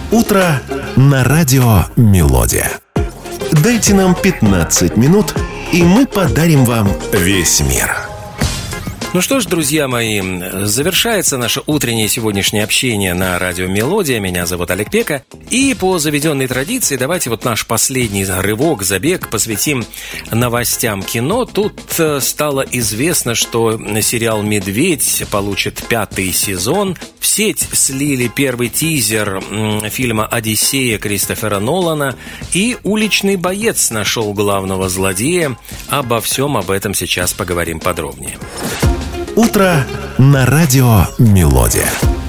Утро на радио «Мелодия». Дайте нам 15 минут, и мы подарим вам весь мир. Ну что ж, друзья мои, завершается наше утреннее сегодняшнее общение на радио «Мелодия». Меня зовут Олег Пека. И по заведенной традиции давайте вот наш последний рывок, забег посвятим новостям кино. Тут стало известно, что сериал «Медведь» получит 5-й сезон. В сеть слили первый тизер фильма «Одиссея» Кристофера Нолана. И «Уличный боец» нашел главного злодея. Обо всем об этом сейчас поговорим подробнее. Утро на радио «Мелодия».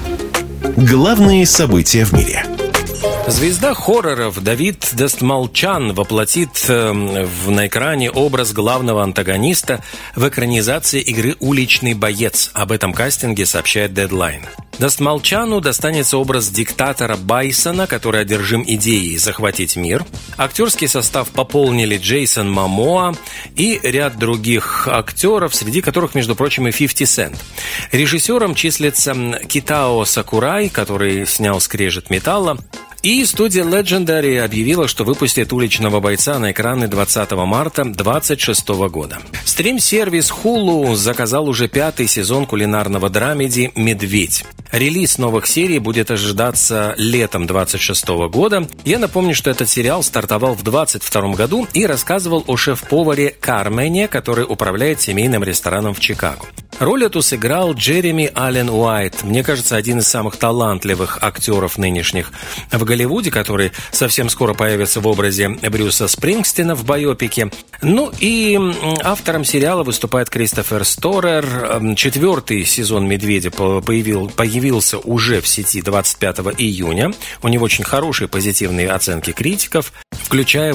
Главные события в мире. Звезда хорроров Давид Дастмалчан воплотит на экране образ главного антагониста в экранизации игры «Уличный боец». Об этом кастинге сообщает Deadline. Дастмалчану достанется образ диктатора Байсона, который одержим идеей захватить мир. Актерский состав пополнили Джейсон Момоа и ряд других актеров, среди которых, между прочим, и 50 Cent. Режиссером числится Китао Сакурай, который снял «Скрежет металла». И студия Legendary объявила, что выпустит «Уличного бойца» на экраны 20 марта 2026 года. Стрим-сервис Hulu заказал уже 5-й сезон кулинарного драмеди «Медведь». Релиз новых серий будет ожидаться летом 2026 года. Я напомню, что этот сериал стартовал в 2022 году и рассказывал о шеф-поваре Кармене, который управляет семейным рестораном в Чикаго. Роль эту сыграл Джереми Аллен Уайт. Мне кажется, один из самых талантливых актеров нынешних в Голливуде, который совсем скоро появится в образе Брюса Спрингстина в байопике. Ну и автором сериала выступает Кристофер Сторер. 4-й сезон «Медведя» появился уже в сети 25 июня. У него очень хорошие позитивные оценки критиков, включая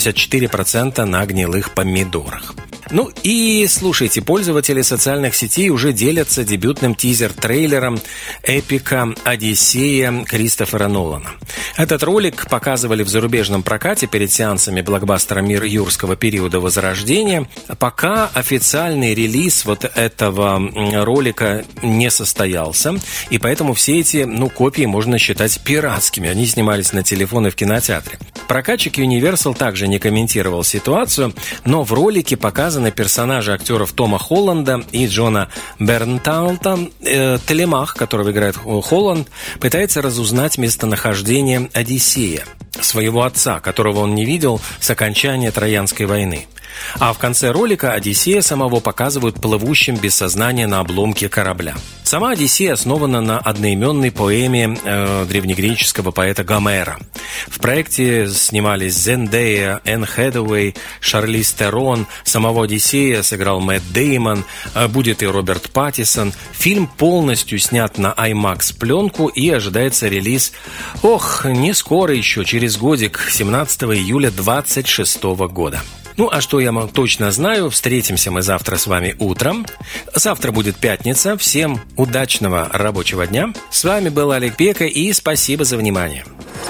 84% на гнилых помидорах. Ну и слушайте, пользователи социальных сетей уже делятся дебютным тизер-трейлером эпика «Одиссея» Кристофера Нолана. Этот ролик показывали в зарубежном прокате перед сеансами блокбастера «Мир юрского периода Возрождения». Пока официальный релиз вот этого ролика не состоялся, и поэтому все эти, копии можно считать пиратскими. Они снимались на телефоны в кинотеатре. Прокатчик Universal также не комментировал ситуацию, но в ролике показаны персонажи актеров Тома Холланда и Джона Бернталта. Телемах, которого играет Холланд, пытается разузнать местонахождение Одиссея, своего отца, которого он не видел с окончания Троянской войны. А в конце ролика Одиссея самого показывают плывущим без сознания на обломке корабля. Сама Одиссея основана на одноименной поэме древнегреческого поэта Гомера. В проекте снимались Зендея, Энн Хэтэуэй, Шарлиз Терон. Самого Одиссея сыграл Мэтт Дэймон. Будет и Роберт Паттинсон. Фильм полностью снят на IMAX-пленку и ожидается релиз, не скоро еще, через годик, 17 июля 2026 года. Ну, а что я точно знаю, встретимся мы завтра с вами утром. Завтра будет пятница. Всем удачного рабочего дня. С вами был Олег Пека, и спасибо за внимание.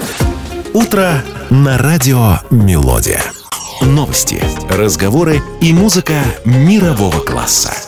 Утро на радио «Мелодия». Новости, разговоры и музыка мирового класса.